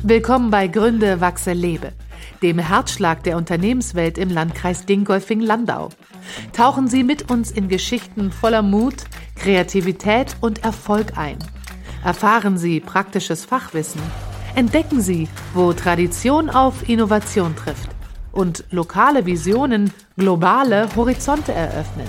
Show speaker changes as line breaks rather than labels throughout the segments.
Willkommen bei Gründe, Wachse, Lebe, dem Herzschlag der Unternehmenswelt im Landkreis Dingolfing-Landau. Tauchen Sie mit uns in Geschichten voller Mut, Kreativität und Erfolg ein. Erfahren Sie praktisches Fachwissen. Entdecken Sie, wo Tradition auf Innovation trifft und lokale Visionen globale Horizonte eröffnen.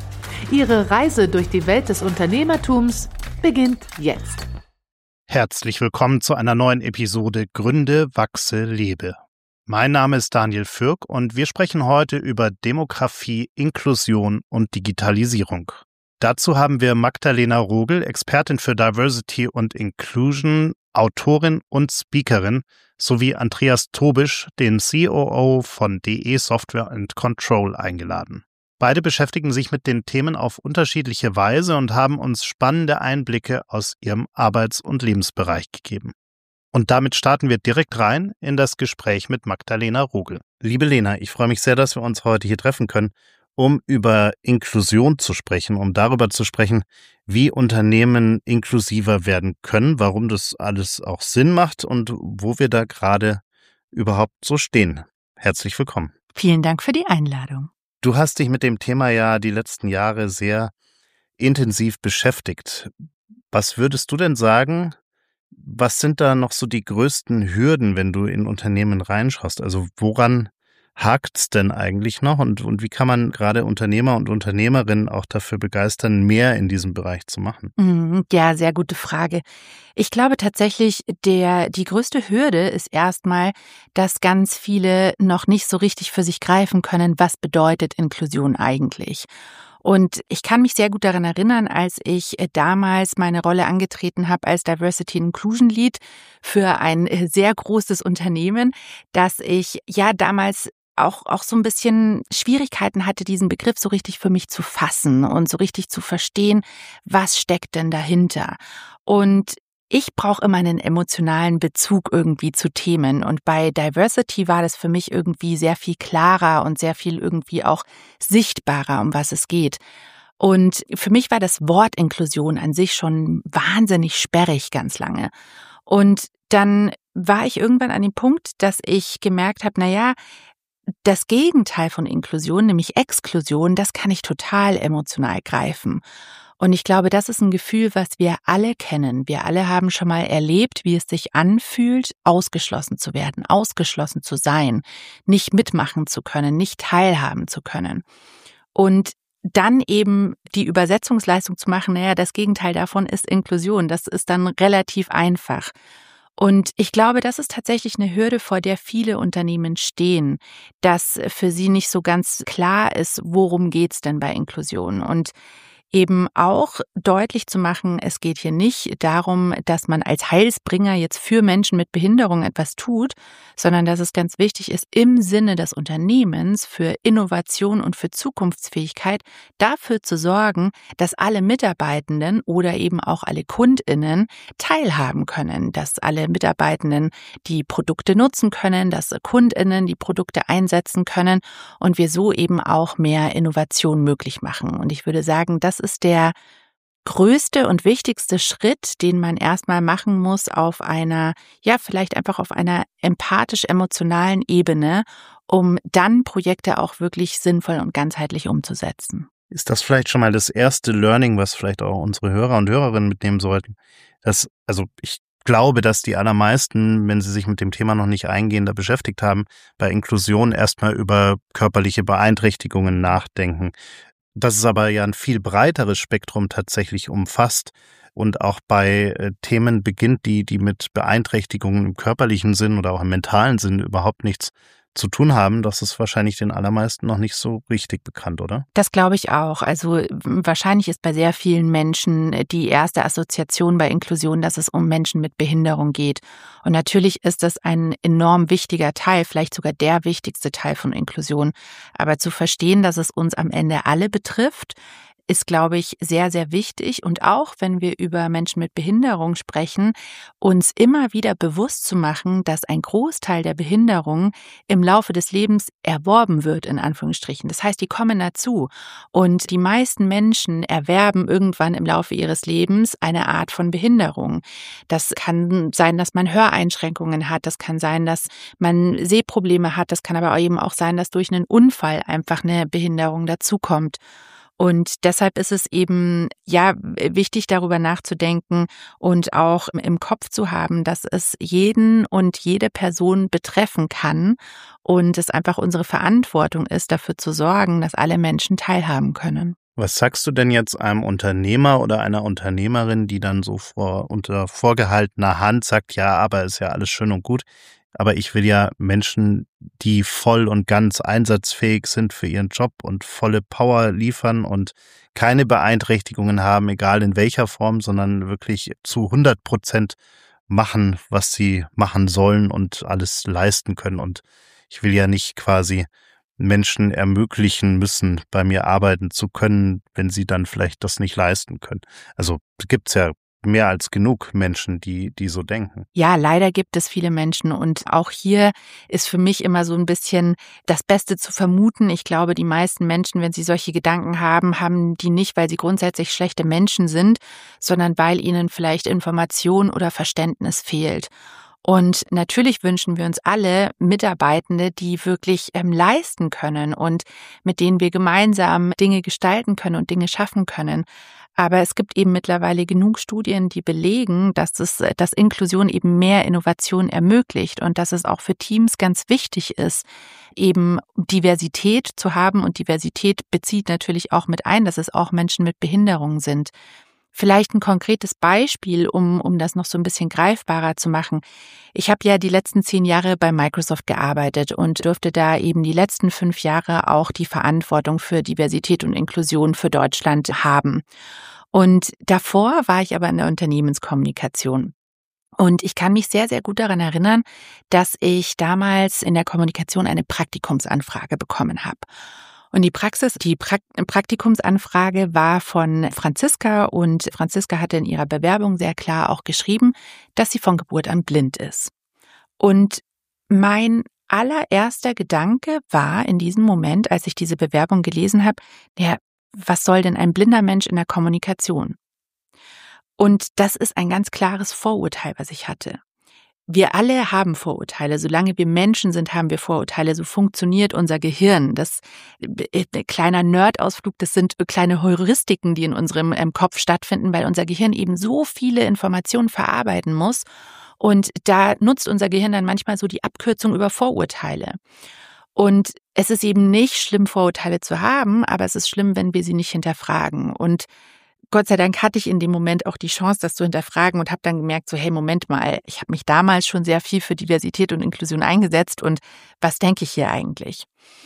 Ihre Reise durch die Welt des Unternehmertums beginnt jetzt.
Herzlich willkommen zu einer neuen Episode Gründe, Wachse, Lebe. Mein Name ist Daniel Fürk und wir sprechen heute über Demografie, Inklusion und Digitalisierung. Dazu haben wir Magdalena Rogel, Expertin für Diversity und Inclusion, Autorin und Speakerin, sowie Andreas Tobisch, den COO von DE Software & Control, eingeladen. Beide beschäftigen sich mit den Themen auf unterschiedliche Weise und haben uns spannende Einblicke aus ihrem Arbeits- und Lebensbereich gegeben. Und damit starten wir direkt rein in das Gespräch mit Magdalena Rogel. Liebe Lena, ich freue mich sehr, dass wir uns heute hier treffen können, um über Inklusion zu sprechen, um darüber zu sprechen, wie Unternehmen inklusiver werden können, warum das alles auch Sinn macht und wo wir da gerade überhaupt so stehen. Herzlich willkommen.
Vielen Dank für die Einladung.
Du hast dich mit dem Thema ja die letzten Jahre sehr intensiv beschäftigt. Was würdest du denn sagen, was sind da noch so die größten Hürden, wenn du in Unternehmen reinschaust? Also woran hakt's denn eigentlich noch und wie kann man gerade Unternehmer und Unternehmerinnen auch dafür begeistern, mehr in diesem Bereich zu machen?
Ja, sehr gute Frage. Ich glaube tatsächlich, die größte Hürde ist erstmal, dass ganz viele noch nicht so richtig für sich greifen können, was bedeutet Inklusion eigentlich. Und ich kann mich sehr gut daran erinnern, als ich damals meine Rolle angetreten habe als Diversity Inclusion Lead für ein sehr großes Unternehmen, dass ich ja damals auch so ein bisschen Schwierigkeiten hatte, diesen Begriff so richtig für mich zu fassen und so richtig zu verstehen, was steckt denn dahinter. Und ich brauche immer einen emotionalen Bezug irgendwie zu Themen. Und bei Diversity war das für mich irgendwie sehr viel klarer und sehr viel irgendwie auch sichtbarer, um was es geht. Und für mich war das Wort Inklusion an sich schon wahnsinnig sperrig ganz lange. Und dann war ich irgendwann an dem Punkt, dass ich gemerkt habe, das Gegenteil von Inklusion, nämlich Exklusion, das kann ich total emotional greifen. Und ich glaube, das ist ein Gefühl, was wir alle kennen. Wir alle haben schon mal erlebt, wie es sich anfühlt, ausgeschlossen zu werden, ausgeschlossen zu sein, nicht mitmachen zu können, nicht teilhaben zu können. Und dann eben die Übersetzungsleistung zu machen, das Gegenteil davon ist Inklusion. Das ist dann relativ einfach. Und ich glaube, das ist tatsächlich eine Hürde, vor der viele Unternehmen stehen, dass für sie nicht so ganz klar ist, worum geht's denn bei Inklusion. Und eben auch deutlich zu machen, es geht hier nicht darum, dass man als Heilsbringer jetzt für Menschen mit Behinderung etwas tut, sondern dass es ganz wichtig ist, im Sinne des Unternehmens für Innovation und für Zukunftsfähigkeit dafür zu sorgen, dass alle Mitarbeitenden oder eben auch alle KundInnen teilhaben können, dass alle Mitarbeitenden die Produkte nutzen können, dass KundInnen die Produkte einsetzen können und wir so eben auch mehr Innovation möglich machen. Und ich würde sagen, das ist der größte und wichtigste Schritt, den man erstmal machen muss auf einer, vielleicht einfach auf einer empathisch-emotionalen Ebene, um dann Projekte auch wirklich sinnvoll und ganzheitlich umzusetzen.
Ist das vielleicht schon mal das erste Learning, was vielleicht auch unsere Hörer und Hörerinnen mitnehmen sollten? Ich glaube, dass die allermeisten, wenn sie sich mit dem Thema noch nicht eingehender beschäftigt haben, bei Inklusion erstmal über körperliche Beeinträchtigungen nachdenken. Dass es aber ja ein viel breiteres Spektrum tatsächlich umfasst und auch bei Themen beginnt, die mit Beeinträchtigungen im körperlichen Sinn oder auch im mentalen Sinn überhaupt nichts zu tun haben, das ist wahrscheinlich den allermeisten noch nicht so richtig bekannt, oder?
Das glaube ich auch. Also wahrscheinlich ist bei sehr vielen Menschen die erste Assoziation bei Inklusion, dass es um Menschen mit Behinderung geht. Und natürlich ist das ein enorm wichtiger Teil, vielleicht sogar der wichtigste Teil von Inklusion. Aber zu verstehen, dass es uns am Ende alle betrifft, ist, glaube ich, sehr, sehr wichtig. Und auch, wenn wir über Menschen mit Behinderung sprechen, uns immer wieder bewusst zu machen, dass ein Großteil der Behinderung im Laufe des Lebens erworben wird, in Anführungsstrichen. Das heißt, die kommen dazu. Und die meisten Menschen erwerben irgendwann im Laufe ihres Lebens eine Art von Behinderung. Das kann sein, dass man Höreinschränkungen hat. Das kann sein, dass man Sehprobleme hat. Das kann aber eben auch sein, dass durch einen Unfall einfach eine Behinderung dazukommt. Und deshalb ist es eben wichtig, darüber nachzudenken und auch im Kopf zu haben, dass es jeden und jede Person betreffen kann und es einfach unsere Verantwortung ist, dafür zu sorgen, dass alle Menschen teilhaben können.
Was sagst du denn jetzt einem Unternehmer oder einer Unternehmerin, die dann so unter vorgehaltener Hand sagt, ja, aber ist ja alles schön und gut, aber ich will ja Menschen, die voll und ganz einsatzfähig sind für ihren Job und volle Power liefern und keine Beeinträchtigungen haben, egal in welcher Form, sondern wirklich zu 100% machen, was sie machen sollen und alles leisten können. Und ich will ja nicht quasi Menschen ermöglichen müssen, bei mir arbeiten zu können, wenn sie dann vielleicht das nicht leisten können. Also gibt's ja mehr als genug Menschen, die so denken.
Ja, leider gibt es viele Menschen und auch hier ist für mich immer so ein bisschen das Beste zu vermuten. Ich glaube, die meisten Menschen, wenn sie solche Gedanken haben, haben die nicht, weil sie grundsätzlich schlechte Menschen sind, sondern weil ihnen vielleicht Information oder Verständnis fehlt. Und natürlich wünschen wir uns alle Mitarbeitende, die wirklich leisten können und mit denen wir gemeinsam Dinge gestalten können und Dinge schaffen können. Aber es gibt eben mittlerweile genug Studien, die belegen, dass Inklusion eben mehr Innovation ermöglicht und dass es auch für Teams ganz wichtig ist, eben Diversität zu haben. Und Diversität bezieht natürlich auch mit ein, dass es auch Menschen mit Behinderungen sind. Vielleicht ein konkretes Beispiel, um das noch so ein bisschen greifbarer zu machen. Ich habe ja die letzten 10 Jahre bei Microsoft gearbeitet und durfte da eben die letzten 5 Jahre auch die Verantwortung für Diversität und Inklusion für Deutschland haben. Und davor war ich aber in der Unternehmenskommunikation. Und ich kann mich sehr, sehr gut daran erinnern, dass ich damals in der Kommunikation eine Praktikumsanfrage bekommen habe. Und die Praktikumsanfrage war von Franziska und Franziska hatte in ihrer Bewerbung sehr klar auch geschrieben, dass sie von Geburt an blind ist. Und mein allererster Gedanke war in diesem Moment, als ich diese Bewerbung gelesen habe, was soll denn ein blinder Mensch in der Kommunikation? Und das ist ein ganz klares Vorurteil, was ich hatte. Wir alle haben Vorurteile. Solange wir Menschen sind, haben wir Vorurteile. So funktioniert unser Gehirn. Das kleiner Nerd-Ausflug, das sind kleine Heuristiken, die in unserem Kopf stattfinden, weil unser Gehirn eben so viele Informationen verarbeiten muss. Und da nutzt unser Gehirn dann manchmal so die Abkürzung über Vorurteile. Und es ist eben nicht schlimm, Vorurteile zu haben, aber es ist schlimm, wenn wir sie nicht hinterfragen. Und Gott sei Dank hatte ich in dem Moment auch die Chance, das zu hinterfragen und habe dann gemerkt, so hey, Moment mal, ich habe mich damals schon sehr viel für Diversität und Inklusion eingesetzt und was denke ich hier eigentlich?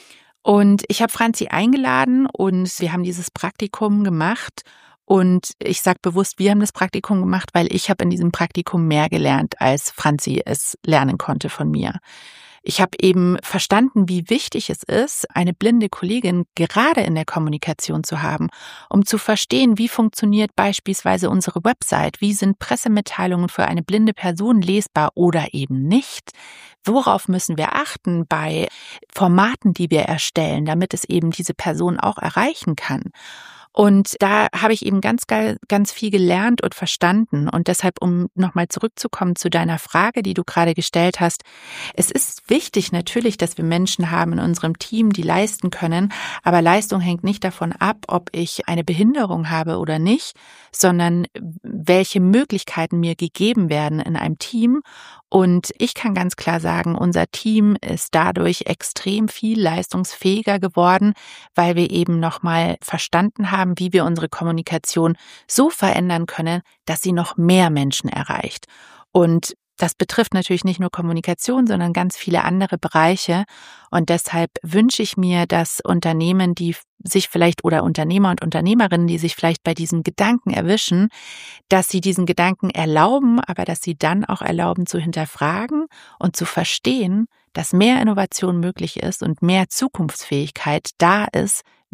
Und ich habe Franzi eingeladen und wir haben dieses Praktikum gemacht und ich sage bewusst, wir haben das Praktikum gemacht, weil ich habe in diesem Praktikum mehr gelernt, als Franzi es lernen konnte von mir. Ich habe eben verstanden, wie wichtig es ist, eine blinde Kollegin gerade in der Kommunikation zu haben, um zu verstehen, wie funktioniert beispielsweise unsere Website, wie sind Pressemitteilungen für eine blinde Person lesbar oder eben nicht. Worauf müssen wir achten bei Formaten, die wir erstellen, damit es eben diese Person auch erreichen kann. Und da habe ich eben ganz viel gelernt und verstanden. Und deshalb, um nochmal zurückzukommen zu deiner Frage, die du gerade gestellt hast, es ist wichtig natürlich, dass wir Menschen haben in unserem Team, die leisten können. Aber Leistung hängt nicht davon ab, ob ich eine Behinderung habe oder nicht, sondern welche Möglichkeiten mir gegeben werden in einem Team. Und ich kann ganz klar sagen, unser Team ist dadurch extrem viel leistungsfähiger geworden, weil wir eben nochmal verstanden haben, wie wir unsere Kommunikation so verändern können, dass sie noch mehr Menschen erreicht. Und das betrifft natürlich nicht nur Kommunikation, sondern ganz viele andere Bereiche. Und deshalb wünsche ich mir, dass Unternehmen, die sich vielleicht oder Unternehmer und Unternehmerinnen, die sich vielleicht bei diesem Gedanken erwischen, dass sie diesen Gedanken erlauben, aber dass sie dann auch erlauben zu hinterfragen und zu verstehen, dass mehr Innovation möglich ist und mehr Zukunftsfähigkeit da ist,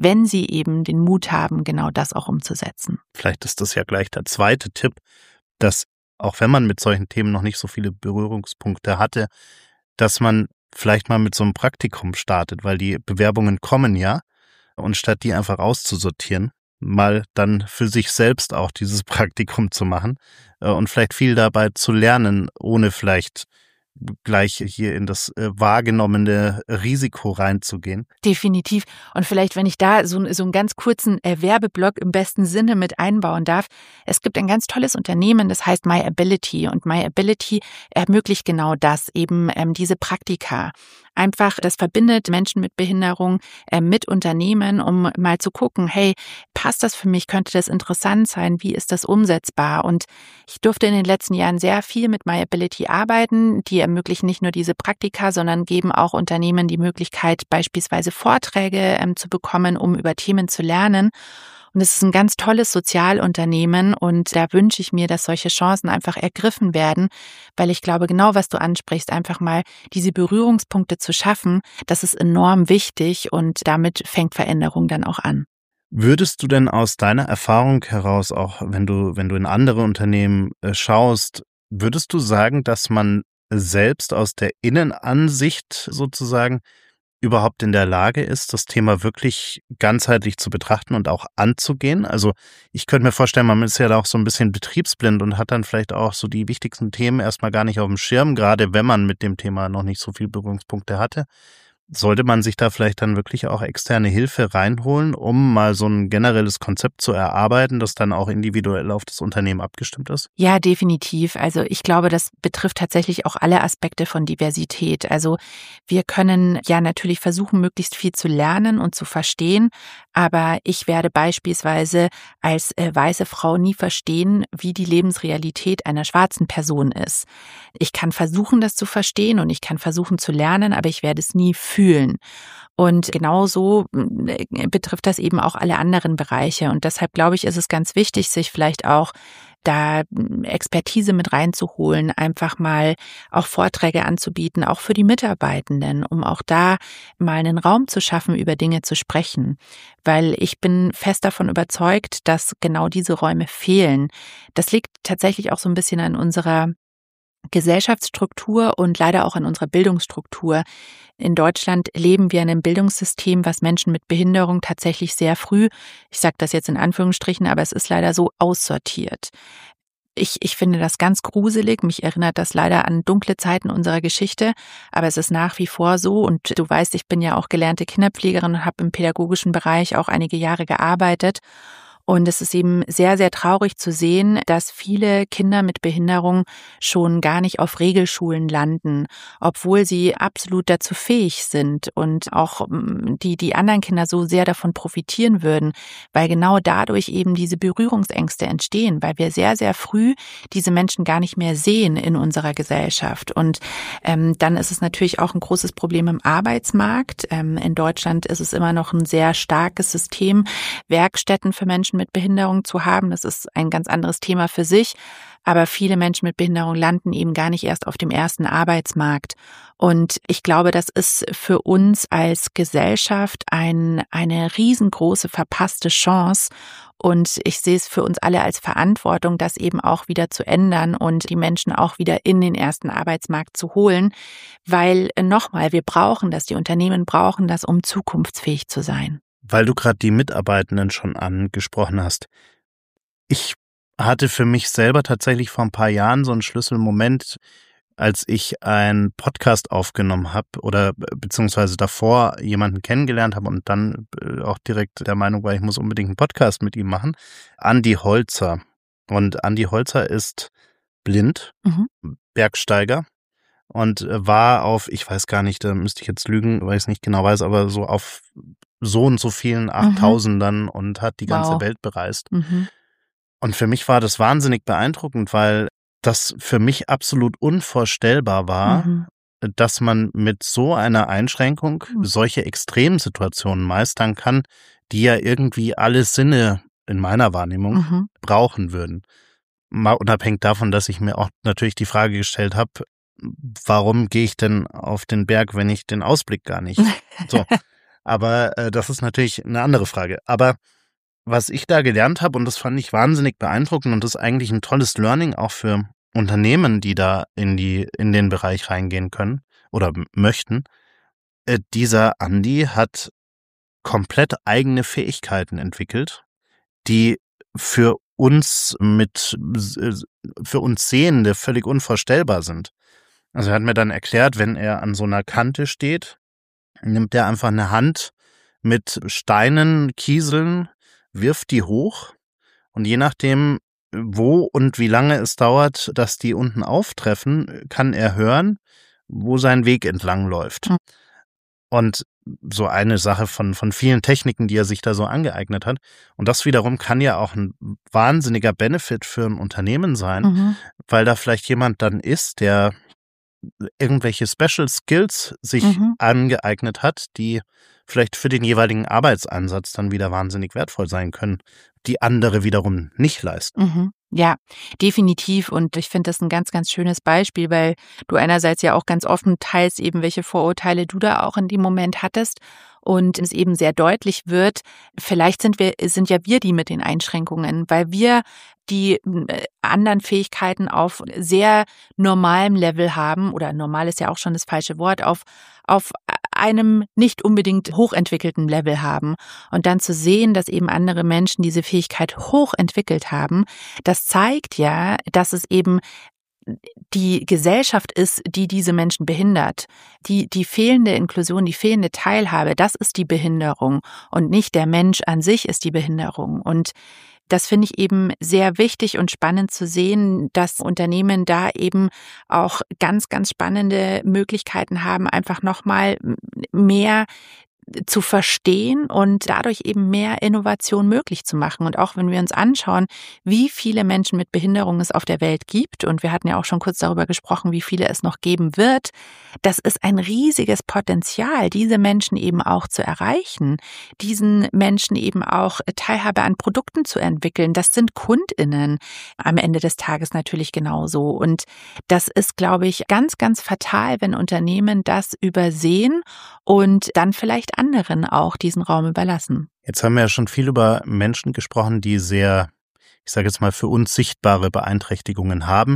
wenn sie eben den Mut haben, genau das auch umzusetzen.
Vielleicht ist das ja gleich der zweite Tipp, dass auch wenn man mit solchen Themen noch nicht so viele Berührungspunkte hatte, dass man vielleicht mal mit so einem Praktikum startet, weil die Bewerbungen kommen ja, und statt die einfach auszusortieren, mal dann für sich selbst auch dieses Praktikum zu machen und vielleicht viel dabei zu lernen, ohne vielleicht gleich hier in das wahrgenommene Risiko reinzugehen.
Definitiv. Und vielleicht, wenn ich da so einen ganz kurzen Werbeblock im besten Sinne mit einbauen darf. Es gibt ein ganz tolles Unternehmen, das heißt MyAbility. Und MyAbility ermöglicht genau das, eben diese Praktika. Einfach, das verbindet Menschen mit Behinderung mit Unternehmen, um mal zu gucken, hey, passt das für mich? Könnte das interessant sein? Wie ist das umsetzbar? Und ich durfte in den letzten Jahren sehr viel mit MyAbility arbeiten. Die ermöglichen nicht nur diese Praktika, sondern geben auch Unternehmen die Möglichkeit, beispielsweise Vorträge zu bekommen, um über Themen zu lernen. Und es ist ein ganz tolles Sozialunternehmen und da wünsche ich mir, dass solche Chancen einfach ergriffen werden, weil ich glaube, genau was du ansprichst, einfach mal diese Berührungspunkte zu schaffen, das ist enorm wichtig und damit fängt Veränderung dann auch an.
Würdest du denn aus deiner Erfahrung heraus, auch wenn du in andere Unternehmen schaust, würdest du sagen, dass man selbst aus der Innenansicht sozusagen überhaupt in der Lage ist, das Thema wirklich ganzheitlich zu betrachten und auch anzugehen? Also ich könnte mir vorstellen, man ist ja auch so ein bisschen betriebsblind und hat dann vielleicht auch so die wichtigsten Themen erstmal gar nicht auf dem Schirm, gerade wenn man mit dem Thema noch nicht so viel Berührungspunkte hatte. Sollte man sich da vielleicht dann wirklich auch externe Hilfe reinholen, um mal so ein generelles Konzept zu erarbeiten, das dann auch individuell auf das Unternehmen abgestimmt ist?
Ja, definitiv. Also ich glaube, das betrifft tatsächlich auch alle Aspekte von Diversität. Also wir können ja natürlich versuchen, möglichst viel zu lernen und zu verstehen, aber ich werde beispielsweise als weiße Frau nie verstehen, wie die Lebensrealität einer schwarzen Person ist. Ich kann versuchen, das zu verstehen und ich kann versuchen zu lernen, aber ich werde es nie fühlen. Und genauso betrifft das eben auch alle anderen Bereiche. Und deshalb glaube ich, ist es ganz wichtig, sich vielleicht auch da Expertise mit reinzuholen, einfach mal auch Vorträge anzubieten, auch für die Mitarbeitenden, um auch da mal einen Raum zu schaffen, über Dinge zu sprechen. Weil ich bin fest davon überzeugt, dass genau diese Räume fehlen. Das liegt tatsächlich auch so ein bisschen an unserer Gesellschaftsstruktur und leider auch an unserer Bildungsstruktur. In Deutschland leben wir in einem Bildungssystem, was Menschen mit Behinderung tatsächlich sehr früh, ich sage das jetzt in Anführungsstrichen, aber es ist leider so aussortiert. Ich finde das ganz gruselig. Mich erinnert das leider an dunkle Zeiten unserer Geschichte, aber es ist nach wie vor so. Und du weißt, ich bin ja auch gelernte Kinderpflegerin und habe im pädagogischen Bereich auch einige Jahre gearbeitet. Und es ist eben sehr, sehr traurig zu sehen, dass viele Kinder mit Behinderung schon gar nicht auf Regelschulen landen, obwohl sie absolut dazu fähig sind und auch die anderen Kinder so sehr davon profitieren würden, weil genau dadurch eben diese Berührungsängste entstehen, weil wir sehr, sehr früh diese Menschen gar nicht mehr sehen in unserer Gesellschaft. Und dann ist es natürlich auch ein großes Problem im Arbeitsmarkt. In Deutschland ist es immer noch ein sehr starkes System, Werkstätten für Menschen mit Behinderung zu haben. Das ist ein ganz anderes Thema für sich. Aber viele Menschen mit Behinderung landen eben gar nicht erst auf dem ersten Arbeitsmarkt. Und ich glaube, das ist für uns als Gesellschaft eine riesengroße verpasste Chance. Und ich sehe es für uns alle als Verantwortung, das eben auch wieder zu ändern und die Menschen auch wieder in den ersten Arbeitsmarkt zu holen. Weil nochmal, wir brauchen das, die Unternehmen brauchen das, um zukunftsfähig zu sein.
Weil du gerade die Mitarbeitenden schon angesprochen hast. Ich hatte für mich selber tatsächlich vor ein paar Jahren so einen Schlüsselmoment, als ich einen Podcast aufgenommen habe oder beziehungsweise davor jemanden kennengelernt habe und dann auch direkt der Meinung war, ich muss unbedingt einen Podcast mit ihm machen. Andi Holzer. Und Andi Holzer ist blind, Bergsteiger. Und war auf, ich weiß gar nicht, da müsste ich jetzt lügen, weil ich es nicht genau weiß, aber so auf so und so vielen 8000ern und hat die ganze Welt bereist. Und für mich war das wahnsinnig beeindruckend, weil das für mich absolut unvorstellbar war, dass man mit so einer Einschränkung solche Extremsituationen meistern kann, die ja irgendwie alle Sinne in meiner Wahrnehmung brauchen würden. Mal unabhängig davon, dass ich mir auch natürlich die Frage gestellt habe, warum gehe ich denn auf den Berg, wenn ich den Ausblick gar nicht? So. Aber das ist natürlich eine andere Frage. Aber was ich da gelernt habe, und das fand ich wahnsinnig beeindruckend und das ist eigentlich ein tolles Learning auch für Unternehmen, die da in den Bereich reingehen können oder möchten. Dieser Andi hat komplett eigene Fähigkeiten entwickelt, die für uns Sehende völlig unvorstellbar sind. Also er hat mir dann erklärt, wenn er an so einer Kante steht, nimmt er einfach eine Hand mit Steinen, Kieseln, wirft die hoch und je nachdem, wo und wie lange es dauert, dass die unten auftreffen, kann er hören, wo sein Weg entlang läuft. Und so eine Sache von vielen Techniken, die er sich da so angeeignet hat. Und das wiederum kann ja auch ein wahnsinniger Benefit für ein Unternehmen sein, weil da vielleicht jemand dann ist, der irgendwelche Special Skills sich angeeignet hat, die vielleicht für den jeweiligen Arbeitseinsatz dann wieder wahnsinnig wertvoll sein können, die andere wiederum nicht leisten.
Ja, definitiv. Und ich finde das ein ganz, ganz schönes Beispiel, weil du einerseits ja auch ganz offen teilst eben, welche Vorurteile du da auch in dem Moment hattest und es eben sehr deutlich wird, vielleicht sind ja wir die mit den Einschränkungen, weil wir die anderen Fähigkeiten auf sehr normalem Level haben, oder normal ist ja auch schon das falsche Wort, auf einem nicht unbedingt hochentwickelten Level haben. Und dann zu sehen, dass eben andere Menschen diese Fähigkeit hochentwickelt haben, das zeigt ja, dass es eben die Gesellschaft ist, die diese Menschen behindert. Die fehlende Inklusion, die fehlende Teilhabe, das ist die Behinderung und nicht der Mensch an sich ist die Behinderung. Und das finde ich eben sehr wichtig und spannend zu sehen, dass Unternehmen da eben auch ganz, ganz spannende Möglichkeiten haben, einfach nochmal mehr zu verstehen und dadurch eben mehr Innovation möglich zu machen. Und auch wenn wir uns anschauen, wie viele Menschen mit Behinderung es auf der Welt gibt, und wir hatten ja auch schon kurz darüber gesprochen, wie viele es noch geben wird, das ist ein riesiges Potenzial, diese Menschen eben auch zu erreichen, diesen Menschen eben auch Teilhabe an Produkten zu entwickeln. Das sind KundInnen am Ende des Tages natürlich genauso. Und das ist, glaube ich, ganz, ganz fatal, wenn Unternehmen das übersehen und dann vielleicht anderen auch diesen Raum überlassen.
Jetzt haben wir ja schon viel über Menschen gesprochen, die sehr, ich sage jetzt mal, für uns sichtbare Beeinträchtigungen haben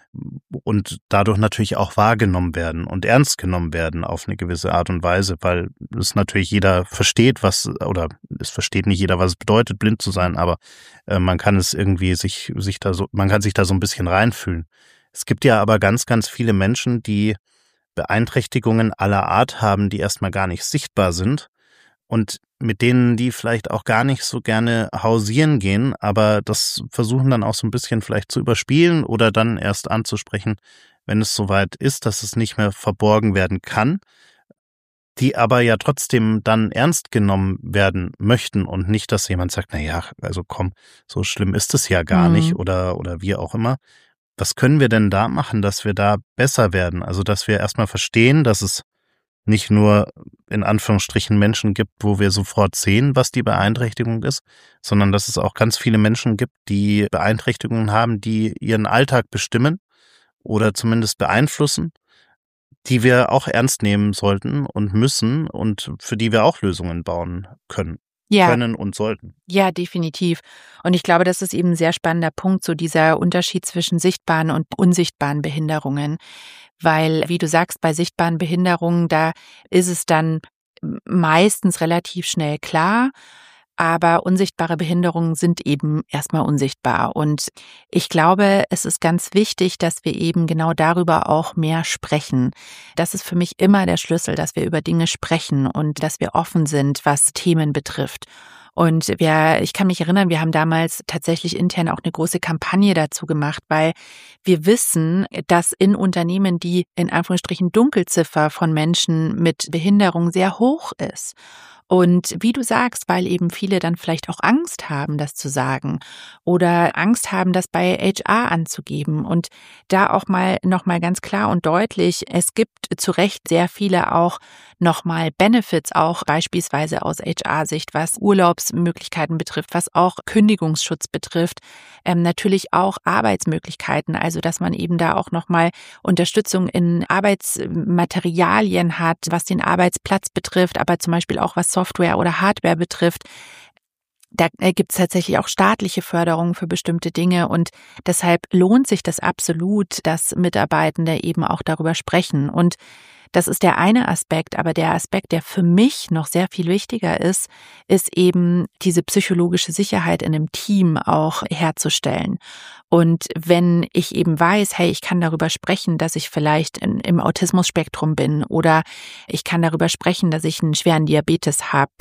und dadurch natürlich auch wahrgenommen werden und ernst genommen werden auf eine gewisse Art und Weise, weil es natürlich jeder versteht, es versteht nicht jeder, was es bedeutet, blind zu sein, aber man kann es irgendwie man kann sich da so ein bisschen reinfühlen. Es gibt ja aber ganz, ganz viele Menschen, die Beeinträchtigungen aller Art haben, die erstmal gar nicht sichtbar sind und mit denen die vielleicht auch gar nicht so gerne hausieren gehen, aber das versuchen dann auch so ein bisschen vielleicht zu überspielen oder dann erst anzusprechen, wenn es soweit ist, dass es nicht mehr verborgen werden kann, die aber ja trotzdem dann ernst genommen werden möchten und nicht, dass jemand sagt, na ja, also komm, so schlimm ist es ja gar nicht oder wie auch immer. Was können wir denn da machen, dass wir da besser werden? Also, dass wir erstmal verstehen, dass es nicht nur in Anführungsstrichen Menschen gibt, wo wir sofort sehen, was die Beeinträchtigung ist, sondern dass es auch ganz viele Menschen gibt, die Beeinträchtigungen haben, die ihren Alltag bestimmen oder zumindest beeinflussen, die wir auch ernst nehmen sollten und müssen und für die wir auch Lösungen bauen können. Können und sollten.
Ja, definitiv. Und ich glaube, das ist eben ein sehr spannender Punkt, so dieser Unterschied zwischen sichtbaren und unsichtbaren Behinderungen. Weil, wie du sagst, bei sichtbaren Behinderungen, da ist es dann meistens relativ schnell klar, aber unsichtbare Behinderungen sind eben erstmal unsichtbar. Und ich glaube, es ist ganz wichtig, dass wir eben genau darüber auch mehr sprechen. Das ist für mich immer der Schlüssel, dass wir über Dinge sprechen und dass wir offen sind, was Themen betrifft. Und ich kann mich erinnern, wir haben damals tatsächlich intern auch eine große Kampagne dazu gemacht, weil wir wissen, dass in Unternehmen die in Anführungsstrichen Dunkelziffer von Menschen mit Behinderung sehr hoch ist. Und wie du sagst, weil eben viele dann vielleicht auch Angst haben, das zu sagen oder Angst haben, das bei HR anzugeben. Und da auch nochmal ganz klar und deutlich, es gibt zu Recht sehr viele auch nochmal Benefits, auch beispielsweise aus HR-Sicht, was Urlaubsmöglichkeiten betrifft, was auch Kündigungsschutz betrifft, natürlich auch Arbeitsmöglichkeiten, also dass man eben da auch nochmal Unterstützung in Arbeitsmaterialien hat, was den Arbeitsplatz betrifft, aber zum Beispiel auch was Software oder Hardware betrifft. Da gibt es tatsächlich auch staatliche Förderungen für bestimmte Dinge und deshalb lohnt sich das absolut, dass Mitarbeitende eben auch darüber sprechen. Und das ist der eine Aspekt, aber der Aspekt, der für mich noch sehr viel wichtiger ist eben diese psychologische Sicherheit in einem Team auch herzustellen. Und wenn ich eben weiß, hey, ich kann darüber sprechen, dass ich vielleicht im Autismus-Spektrum bin oder ich kann darüber sprechen, dass ich einen schweren Diabetes habe,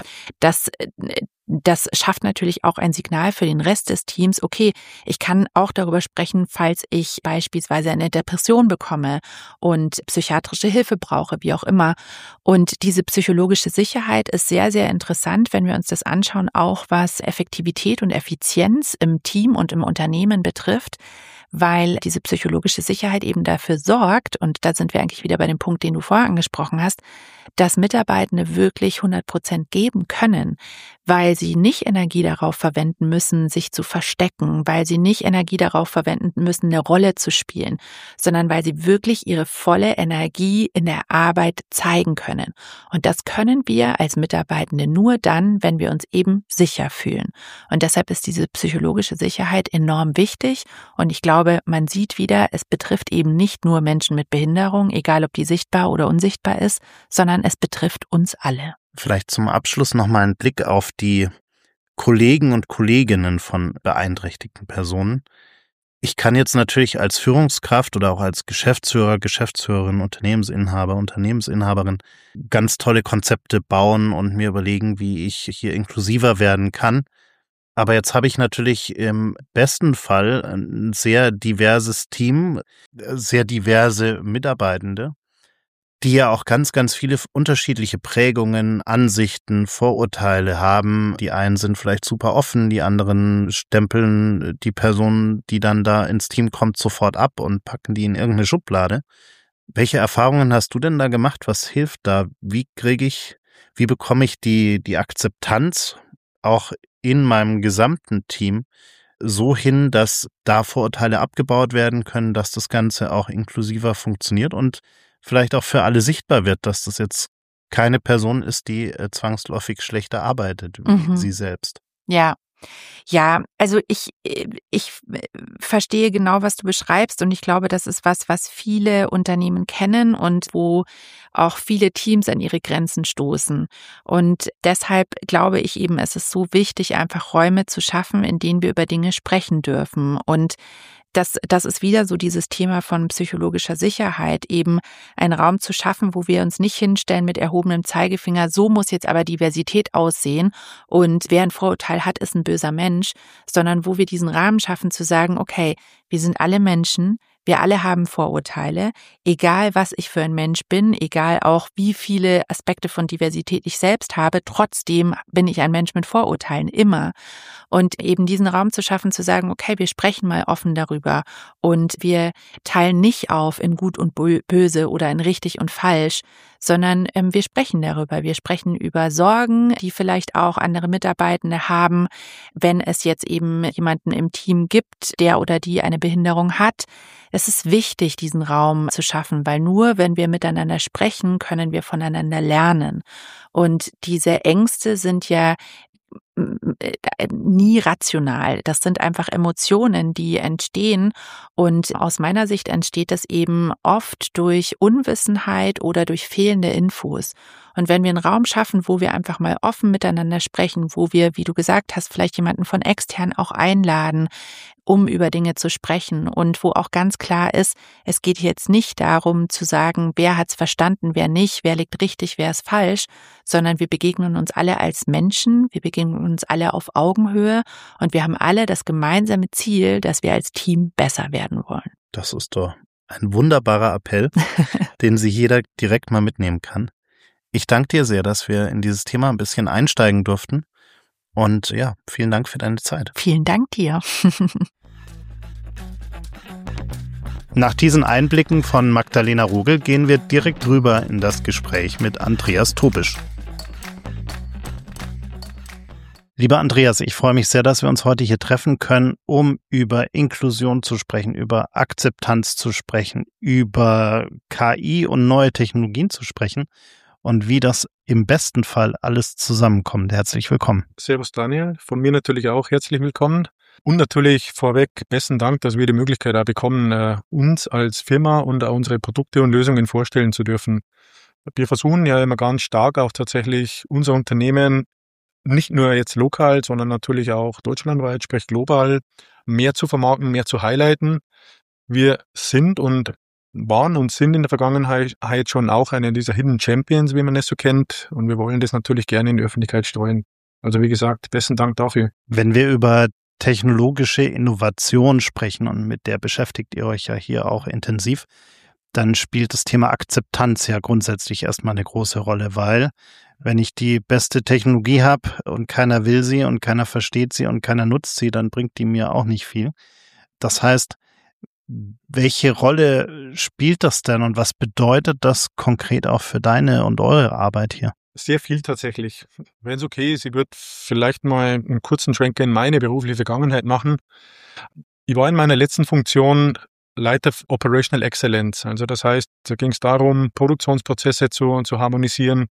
das schafft natürlich auch ein Signal für den Rest des Teams. Okay, ich kann auch darüber sprechen, falls ich beispielsweise eine Depression bekomme und psychiatrische Hilfe brauche, wie auch immer. Und diese psychologische Sicherheit ist sehr, sehr interessant, wenn wir uns das anschauen, auch was Effektivität und Effizienz im Team und im Unternehmen betrifft, weil diese psychologische Sicherheit eben dafür sorgt, und da sind wir eigentlich wieder bei dem Punkt, den du vorher angesprochen hast, dass Mitarbeitende wirklich 100% geben können, weil sie nicht Energie darauf verwenden müssen, sich zu verstecken, weil sie nicht Energie darauf verwenden müssen, eine Rolle zu spielen, sondern weil sie wirklich ihre volle Energie in der Arbeit zeigen können. Und das können wir als Mitarbeitende nur dann, wenn wir uns eben sicher fühlen. Und deshalb ist diese psychologische Sicherheit enorm wichtig. Und ich glaube, man sieht wieder, es betrifft eben nicht nur Menschen mit Behinderung, egal ob die sichtbar oder unsichtbar ist, sondern es betrifft uns alle.
Vielleicht zum Abschluss nochmal ein Blick auf die Kollegen und Kolleginnen von beeinträchtigten Personen. Ich kann jetzt natürlich als Führungskraft oder auch als Geschäftsführer, Geschäftsführerin, Unternehmensinhaber, Unternehmensinhaberin ganz tolle Konzepte bauen und mir überlegen, wie ich hier inklusiver werden kann. Aber jetzt habe ich natürlich im besten Fall ein sehr diverses Team, sehr diverse Mitarbeitende, die ja auch ganz, ganz viele unterschiedliche Prägungen, Ansichten, Vorurteile haben. Die einen sind vielleicht super offen, die anderen stempeln die Person, die dann da ins Team kommt, sofort ab und packen die in irgendeine Schublade. Welche Erfahrungen hast du denn da gemacht? Was hilft da? Wie bekomme ich die Akzeptanz auch in meinem gesamten Team so hin, dass da Vorurteile abgebaut werden können, dass das Ganze auch inklusiver funktioniert und vielleicht auch für alle sichtbar wird, dass das jetzt keine Person ist, die zwangsläufig schlechter arbeitet wie sie selbst.
Ja, also ich verstehe genau, was du beschreibst und ich glaube, das ist was viele Unternehmen kennen und wo auch viele Teams an ihre Grenzen stoßen. Und deshalb glaube ich eben, es ist so wichtig, einfach Räume zu schaffen, in denen wir über Dinge sprechen dürfen. Und das ist wieder so dieses Thema von psychologischer Sicherheit, eben einen Raum zu schaffen, wo wir uns nicht hinstellen mit erhobenem Zeigefinger, so muss jetzt aber Diversität aussehen und wer ein Vorurteil hat, ist ein böser Mensch, sondern wo wir diesen Rahmen schaffen zu sagen, okay, wir sind alle Menschen, wir alle haben Vorurteile, egal was ich für ein Mensch bin, egal auch wie viele Aspekte von Diversität ich selbst habe, trotzdem bin ich ein Mensch mit Vorurteilen, immer. Und eben diesen Raum zu schaffen, zu sagen, okay, wir sprechen mal offen darüber und wir teilen nicht auf in gut und böse oder in richtig und falsch, sondern wir sprechen darüber. Wir sprechen über Sorgen, die vielleicht auch andere Mitarbeitende haben, wenn es jetzt eben jemanden im Team gibt, der oder die eine Behinderung hat. Es ist wichtig, diesen Raum zu schaffen, weil nur wenn wir miteinander sprechen, können wir voneinander lernen. Und diese Ängste sind ja nie rational. Das sind einfach Emotionen, die entstehen und aus meiner Sicht entsteht das eben oft durch Unwissenheit oder durch fehlende Infos. Und wenn wir einen Raum schaffen, wo wir einfach mal offen miteinander sprechen, wo wir, wie du gesagt hast, vielleicht jemanden von extern auch einladen, um über Dinge zu sprechen und wo auch ganz klar ist, es geht jetzt nicht darum zu sagen, wer hat's verstanden, wer nicht, wer liegt richtig, wer ist falsch, sondern wir begegnen uns alle als Menschen, wir begegnen uns alle auf Augenhöhe und wir haben alle das gemeinsame Ziel, dass wir als Team besser werden wollen.
Das ist doch ein wunderbarer Appell, den sich jeder direkt mal mitnehmen kann. Ich danke dir sehr, dass wir in dieses Thema ein bisschen einsteigen durften. Und ja, vielen Dank für deine Zeit.
Vielen Dank dir.
Nach diesen Einblicken von Magdalena Rogel gehen wir direkt rüber in das Gespräch mit Andreas Tobisch. Lieber Andreas, ich freue mich sehr, dass wir uns heute hier treffen können, um über Inklusion zu sprechen, über Akzeptanz zu sprechen, über KI und neue Technologien zu sprechen und wie das im besten Fall alles zusammenkommt. Herzlich willkommen.
Servus Daniel, von mir natürlich auch herzlich willkommen. Und natürlich vorweg besten Dank, dass wir die Möglichkeit auch bekommen, uns als Firma und auch unsere Produkte und Lösungen vorstellen zu dürfen. Wir versuchen ja immer ganz stark auch tatsächlich unser Unternehmen nicht nur jetzt lokal, sondern natürlich auch deutschlandweit, sprich global, mehr zu vermarkten, mehr zu highlighten. Wir sind und waren und sind in der Vergangenheit schon auch einer dieser Hidden Champions, wie man es so kennt. Und wir wollen das natürlich gerne in die Öffentlichkeit streuen. Also wie gesagt, besten Dank dafür.
Wenn wir über technologische Innovation sprechen, und mit der beschäftigt ihr euch ja hier auch intensiv, dann spielt das Thema Akzeptanz ja grundsätzlich erstmal eine große Rolle, weil wenn ich die beste Technologie habe und keiner will sie und keiner versteht sie und keiner nutzt sie, dann bringt die mir auch nicht viel. Das heißt, welche Rolle spielt das denn und was bedeutet das konkret auch für deine und eure Arbeit hier?
Sehr viel tatsächlich. Wenn es okay ist, ich würde vielleicht mal einen kurzen Schwenker in meine berufliche Vergangenheit machen. Ich war in meiner letzten Funktion Leiter Operational Excellence. Also das heißt, da ging es darum, Produktionsprozesse zu harmonisieren,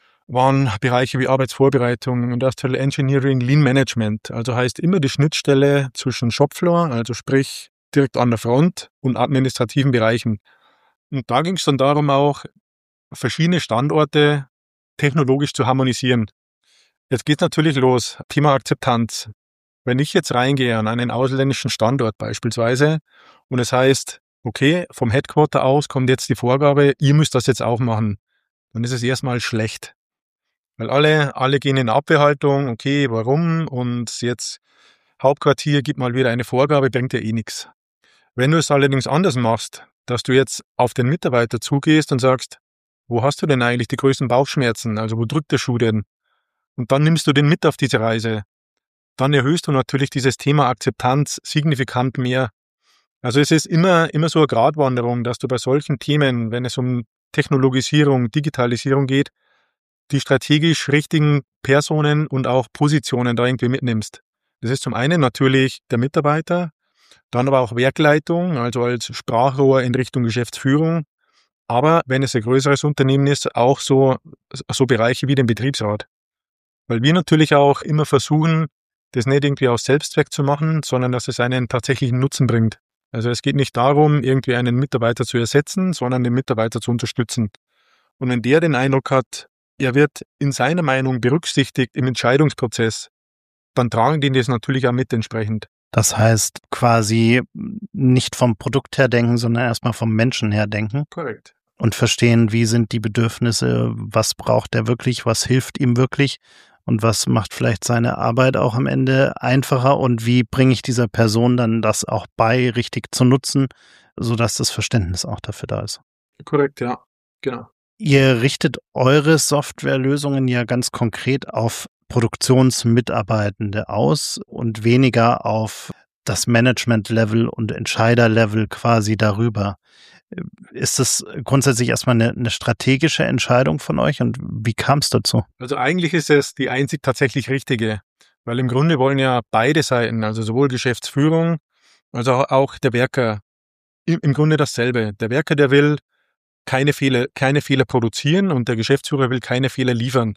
waren Bereiche wie Arbeitsvorbereitung, Industrial Engineering, Lean Management. Also heißt immer die Schnittstelle zwischen Shopfloor, also sprich direkt an der Front, und administrativen Bereichen. Und da ging es dann darum, auch verschiedene Standorte technologisch zu harmonisieren. Jetzt geht natürlich los, Thema Akzeptanz. Wenn ich jetzt reingehe an einen ausländischen Standort beispielsweise und es heißt, okay, vom Headquarter aus kommt jetzt die Vorgabe, ihr müsst das jetzt auch machen, dann ist es erstmal schlecht. Weil alle gehen in Abwehrhaltung, okay, warum? Und jetzt Hauptquartier gibt mal wieder eine Vorgabe, bringt ja eh nichts. Wenn du es allerdings anders machst, dass du jetzt auf den Mitarbeiter zugehst und sagst, wo hast du denn eigentlich die größten Bauchschmerzen? Also wo drückt der Schuh denn? Und dann nimmst du den mit auf diese Reise. Dann erhöhst du natürlich dieses Thema Akzeptanz signifikant mehr. Also es ist immer so eine Gratwanderung, dass du bei solchen Themen, wenn es um Technologisierung, Digitalisierung geht, die strategisch richtigen Personen und auch Positionen da irgendwie mitnimmst. Das ist zum einen natürlich der Mitarbeiter, dann aber auch Werkleitung, also als Sprachrohr in Richtung Geschäftsführung. Aber wenn es ein größeres Unternehmen ist, auch so Bereiche wie den Betriebsrat. Weil wir natürlich auch immer versuchen, das nicht irgendwie aus Selbstzweck zu machen, sondern dass es einen tatsächlichen Nutzen bringt. Also es geht nicht darum, irgendwie einen Mitarbeiter zu ersetzen, sondern den Mitarbeiter zu unterstützen. Und wenn der den Eindruck hat, er wird in seiner Meinung berücksichtigt im Entscheidungsprozess, dann tragen die das natürlich auch mit entsprechend.
Das heißt quasi nicht vom Produkt her denken, sondern erstmal vom Menschen her denken.
Korrekt.
Und verstehen, wie sind die Bedürfnisse, was braucht er wirklich, was hilft ihm wirklich und was macht vielleicht seine Arbeit auch am Ende einfacher und wie bringe ich dieser Person dann das auch bei, richtig zu nutzen, sodass das Verständnis auch dafür da ist.
Korrekt, ja, genau.
Ihr richtet eure Softwarelösungen ja ganz konkret auf Produktionsmitarbeitende aus und weniger auf das Management-Level und Entscheider-Level quasi darüber. Ist das grundsätzlich erstmal eine strategische Entscheidung von euch und wie kam es dazu?
Also eigentlich ist es die einzig tatsächlich richtige, weil im Grunde wollen ja beide Seiten, also sowohl Geschäftsführung als auch der Werker, im Grunde dasselbe. Der Werker, der will keine Fehler produzieren und der Geschäftsführer will keine Fehler liefern.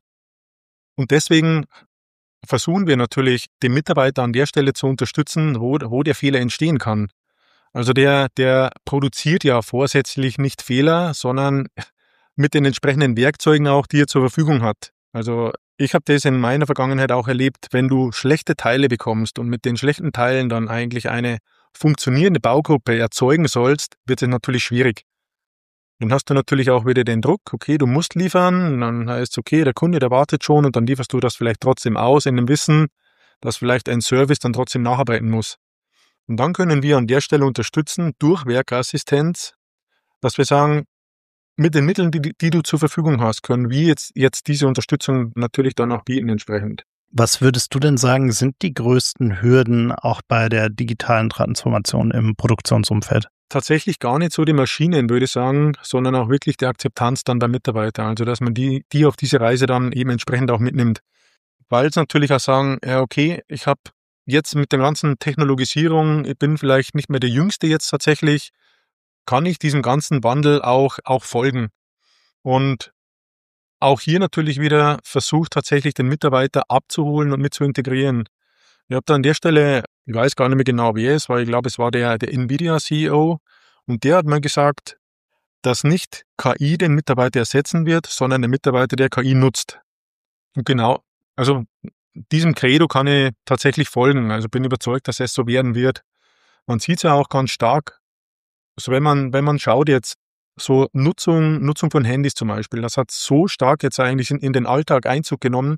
Und deswegen versuchen wir natürlich, den Mitarbeiter an der Stelle zu unterstützen, wo der Fehler entstehen kann. Also der produziert ja vorsätzlich nicht Fehler, sondern mit den entsprechenden Werkzeugen auch, die er zur Verfügung hat. Also ich habe das in meiner Vergangenheit auch erlebt, wenn du schlechte Teile bekommst und mit den schlechten Teilen dann eigentlich eine funktionierende Baugruppe erzeugen sollst, wird es natürlich schwierig. Dann hast du natürlich auch wieder den Druck, okay, du musst liefern, und dann heißt es, okay, der Kunde, der wartet schon und dann lieferst du das vielleicht trotzdem aus in dem Wissen, dass vielleicht ein Service dann trotzdem nacharbeiten muss. Und dann können wir an der Stelle unterstützen durch Werkassistenz, dass wir sagen, mit den Mitteln, die du zur Verfügung hast, können wir jetzt diese Unterstützung natürlich dann auch bieten entsprechend.
Was würdest du denn sagen, sind die größten Hürden auch bei der digitalen Transformation im Produktionsumfeld?
Tatsächlich gar nicht so die Maschinen, würde ich sagen, sondern auch wirklich die Akzeptanz dann der Mitarbeiter. Also, dass man die auf diese Reise dann eben entsprechend auch mitnimmt. Weil es natürlich auch sagen, ja, okay, ich habe jetzt mit der ganzen Technologisierung, ich bin vielleicht nicht mehr der Jüngste jetzt tatsächlich, kann ich diesem ganzen Wandel auch folgen. Und auch hier natürlich wieder versucht, tatsächlich den Mitarbeiter abzuholen und mit zu integrieren. Ich habe da an der Stelle, ich weiß gar nicht mehr genau, wer es war, ich glaube, es war der Nvidia-CEO, und der hat mal gesagt, dass nicht KI den Mitarbeiter ersetzen wird, sondern der Mitarbeiter, der KI nutzt. Und genau, also diesem Credo kann ich tatsächlich folgen. Also bin überzeugt, dass es so werden wird. Man sieht es ja auch ganz stark, also wenn man schaut jetzt, so Nutzung von Handys zum Beispiel, das hat so stark jetzt eigentlich in den Alltag Einzug genommen.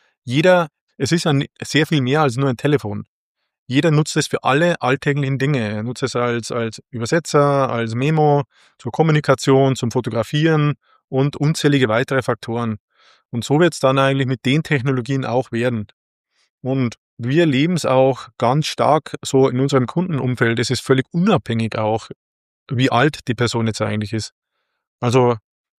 Es ist ja sehr viel mehr als nur ein Telefon. Jeder nutzt es für alle alltäglichen Dinge. Er nutzt es als Übersetzer, als Memo, zur Kommunikation, zum Fotografieren und unzählige weitere Faktoren. Und so wird es dann eigentlich mit den Technologien auch werden. Und wir erleben es auch ganz stark so in unserem Kundenumfeld. Es ist völlig unabhängig auch, wie alt die Person jetzt eigentlich ist. Also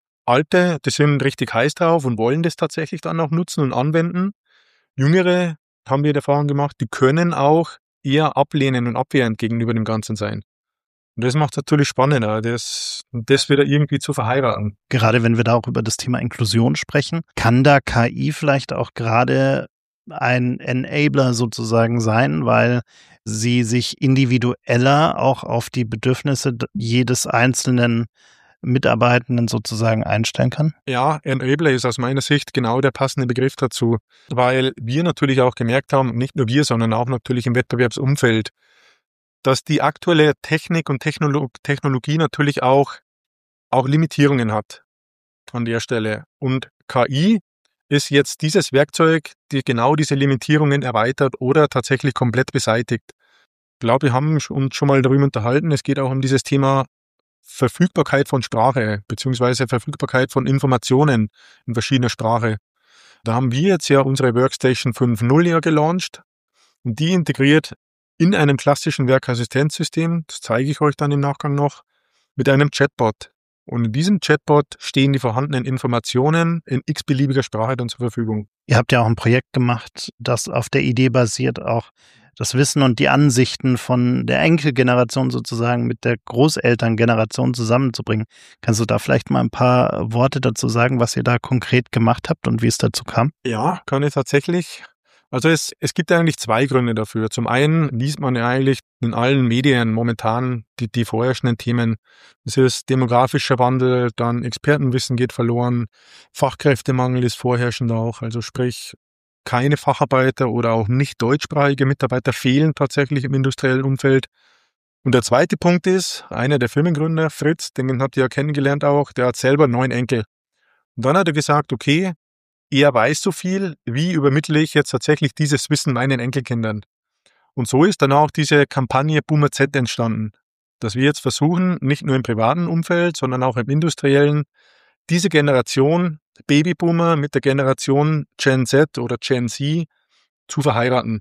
Alte, die sind richtig heiß drauf und wollen das tatsächlich dann auch nutzen und anwenden. Jüngere, haben wir die Erfahrung gemacht, die können auch eher ablehnend und abwehrend gegenüber dem Ganzen sein. Und das macht es natürlich spannender, das wieder irgendwie zu verheiraten.
Gerade wenn wir da auch über das Thema Inklusion sprechen, kann da KI vielleicht auch gerade ein Enabler sozusagen sein, weil sie sich individueller auch auf die Bedürfnisse jedes einzelnen Mitarbeitenden sozusagen einstellen kann?
Ja, Enabler ist aus meiner Sicht genau der passende Begriff dazu, weil wir natürlich auch gemerkt haben, nicht nur wir, sondern auch natürlich im Wettbewerbsumfeld, dass die aktuelle Technik und Technologie natürlich auch Limitierungen hat an der Stelle. Und KI ist jetzt dieses Werkzeug, die genau diese Limitierungen erweitert oder tatsächlich komplett beseitigt. Ich glaube, wir haben uns schon mal darüber unterhalten. Es geht auch um dieses Thema Verfügbarkeit von Sprache beziehungsweise Verfügbarkeit von Informationen in verschiedener Sprache. Da haben wir jetzt ja unsere Workstation 5.0 ja gelauncht und die integriert in einem klassischen Werkassistenzsystem, das zeige ich euch dann im Nachgang noch, mit einem Chatbot. Und in diesem Chatbot stehen die vorhandenen Informationen in x-beliebiger Sprache dann zur Verfügung.
Ihr habt ja auch ein Projekt gemacht, das auf der Idee basiert, auch das Wissen und die Ansichten von der Enkelgeneration sozusagen mit der Großelterngeneration zusammenzubringen. Kannst du da vielleicht mal ein paar Worte dazu sagen, was ihr da konkret gemacht habt und wie es dazu kam?
Ja, kann ich tatsächlich. Also es gibt eigentlich zwei Gründe dafür. Zum einen liest man ja eigentlich in allen Medien momentan die vorherrschenden Themen. Es ist demografischer Wandel, dann Expertenwissen geht verloren, Fachkräftemangel ist vorherrschend auch, also sprich keine Facharbeiter oder auch nicht deutschsprachige Mitarbeiter fehlen tatsächlich im industriellen Umfeld. Und der zweite Punkt ist, einer der Firmengründer, Fritz, den habt ihr ja kennengelernt auch, der hat selber 9 Enkel. Und dann hat er gesagt, okay, er weiß so viel, wie übermittle ich jetzt tatsächlich dieses Wissen meinen Enkelkindern. Und so ist dann auch diese Kampagne Boomer Z entstanden, dass wir jetzt versuchen, nicht nur im privaten Umfeld, sondern auch im industriellen, diese Generation Babyboomer mit der Generation Gen Z oder Gen Z zu verheiraten.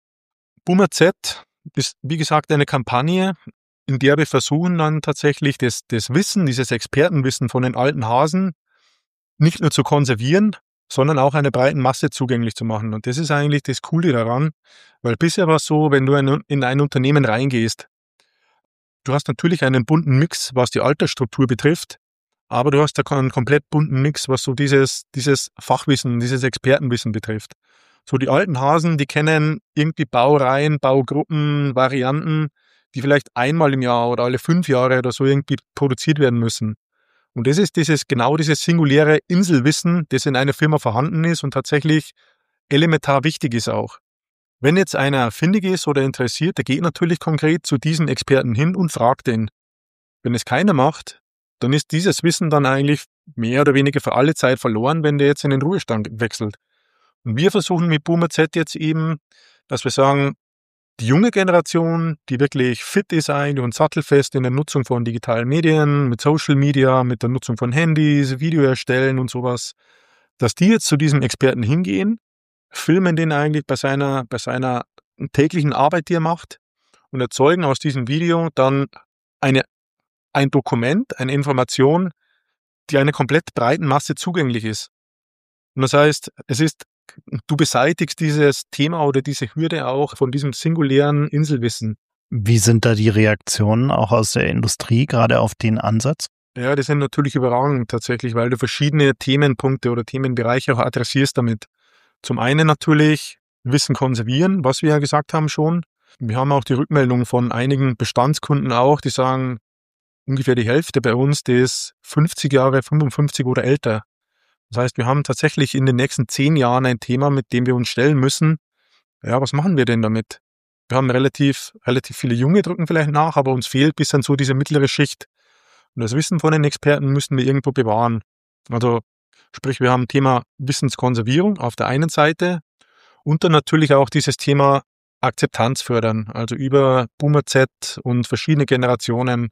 Boomer Z ist, wie gesagt, eine Kampagne, in der wir versuchen dann tatsächlich das Wissen, dieses Expertenwissen von den alten Hasen nicht nur zu konservieren, sondern auch einer breiten Masse zugänglich zu machen. Und das ist eigentlich das Coole daran, weil bisher war es so, wenn du in ein Unternehmen reingehst, du hast natürlich einen bunten Mix, was die Altersstruktur betrifft, aber du hast da einen komplett bunten Mix, was so dieses Fachwissen, dieses Expertenwissen betrifft. So die alten Hasen, die kennen irgendwie Baureihen, Baugruppen, Varianten, die vielleicht einmal im Jahr oder alle 5 Jahre oder so irgendwie produziert werden müssen. Und das ist dieses singuläre Inselwissen, das in einer Firma vorhanden ist und tatsächlich elementar wichtig ist auch. Wenn jetzt einer findig ist oder interessiert, der geht natürlich konkret zu diesem Experten hin und fragt ihn. Wenn es keiner macht, dann ist dieses Wissen dann eigentlich mehr oder weniger für alle Zeit verloren, wenn der jetzt in den Ruhestand wechselt. Und wir versuchen mit Boomer Z jetzt eben, dass wir sagen, die junge Generation, die wirklich fit ist eigentlich und sattelfest in der Nutzung von digitalen Medien, mit Social Media, mit der Nutzung von Handys, Video erstellen und sowas, dass die jetzt zu diesem Experten hingehen, filmen den eigentlich bei seiner täglichen Arbeit, die er macht, und erzeugen aus diesem Video dann ein Dokument, eine Information, die einer komplett breiten Masse zugänglich ist. Und das heißt, du beseitigst dieses Thema oder diese Hürde auch von diesem singulären Inselwissen.
Wie sind da die Reaktionen auch aus der Industrie, gerade auf den Ansatz?
Ja, die sind natürlich überragend tatsächlich, weil du verschiedene Themenpunkte oder Themenbereiche auch adressierst damit. Zum einen natürlich Wissen konservieren, was wir ja gesagt haben schon. Wir haben auch die Rückmeldung von einigen Bestandskunden auch, die sagen, ungefähr die Hälfte bei uns, die ist 50 Jahre, 55 oder älter. Das heißt, wir haben tatsächlich in den nächsten 10 Jahren ein Thema, mit dem wir uns stellen müssen. Ja, was machen wir denn damit? Wir haben relativ viele Junge drücken vielleicht nach, aber uns fehlt bis dann so diese mittlere Schicht. Und das Wissen von den Experten müssen wir irgendwo bewahren. Also sprich, wir haben Thema Wissenskonservierung auf der einen Seite und dann natürlich auch dieses Thema Akzeptanz fördern, also über Boomer Z und verschiedene Generationen.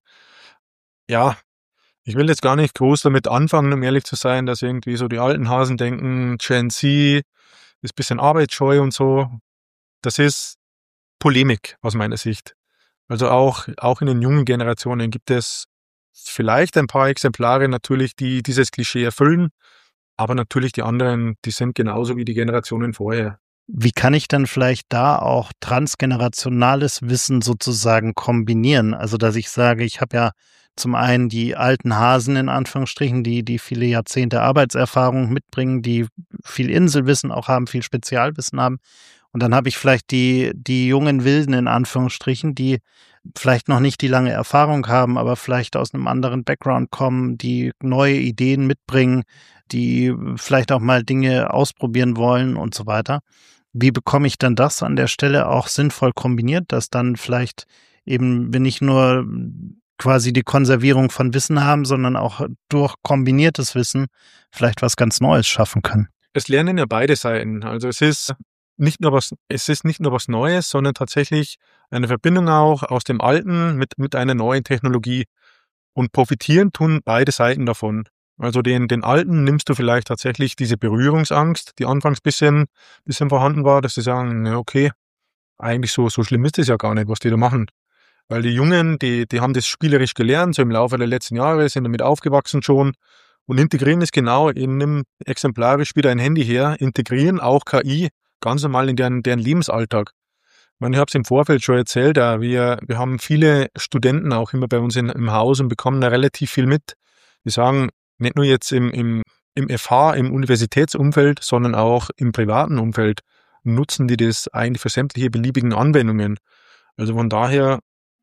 Ja, ich will jetzt gar nicht groß damit anfangen, um ehrlich zu sein, dass irgendwie so die alten Hasen denken, Gen Z ist ein bisschen arbeitsscheu und so. Das ist Polemik aus meiner Sicht. Also auch in den jungen Generationen gibt es vielleicht ein paar Exemplare natürlich, die dieses Klischee erfüllen, aber natürlich die anderen, die sind genauso wie die Generationen vorher.
Wie kann ich dann vielleicht da auch transgenerationales Wissen sozusagen kombinieren? Also, dass ich sage, ich habe ja zum einen die alten Hasen in Anführungsstrichen, die viele Jahrzehnte Arbeitserfahrung mitbringen, die viel Inselwissen auch haben, viel Spezialwissen haben. Und dann habe ich vielleicht die jungen Wilden in Anführungsstrichen, die vielleicht noch nicht die lange Erfahrung haben, aber vielleicht aus einem anderen Background kommen, die neue Ideen mitbringen, die vielleicht auch mal Dinge ausprobieren wollen und so weiter. Wie bekomme ich dann das an der Stelle auch sinnvoll kombiniert, dass dann vielleicht eben wir nicht nur quasi die Konservierung von Wissen haben, sondern auch durch kombiniertes Wissen vielleicht was ganz Neues schaffen können?
Es lernen ja beide Seiten. Also es ist nicht nur was Neues, sondern tatsächlich eine Verbindung auch aus dem Alten mit einer neuen Technologie. Und profitieren tun beide Seiten davon. Also den Alten nimmst du vielleicht tatsächlich diese Berührungsangst, die anfangs bisschen vorhanden war, dass sie sagen, na okay, eigentlich so schlimm ist es ja gar nicht, was die da machen. Weil die Jungen, die haben das spielerisch gelernt, so im Laufe der letzten Jahre, sind damit aufgewachsen schon und integrieren es genau, nimm exemplarisch wieder ein Handy her, integrieren auch KI ganz normal in deren Lebensalltag. Ich meine, ich habe es im Vorfeld schon erzählt, wir haben viele Studenten auch immer bei uns im Haus und bekommen da relativ viel mit. Die sagen, nicht nur jetzt im FH, im Universitätsumfeld, sondern auch im privaten Umfeld nutzen die das eigentlich für sämtliche beliebigen Anwendungen. Also von daher,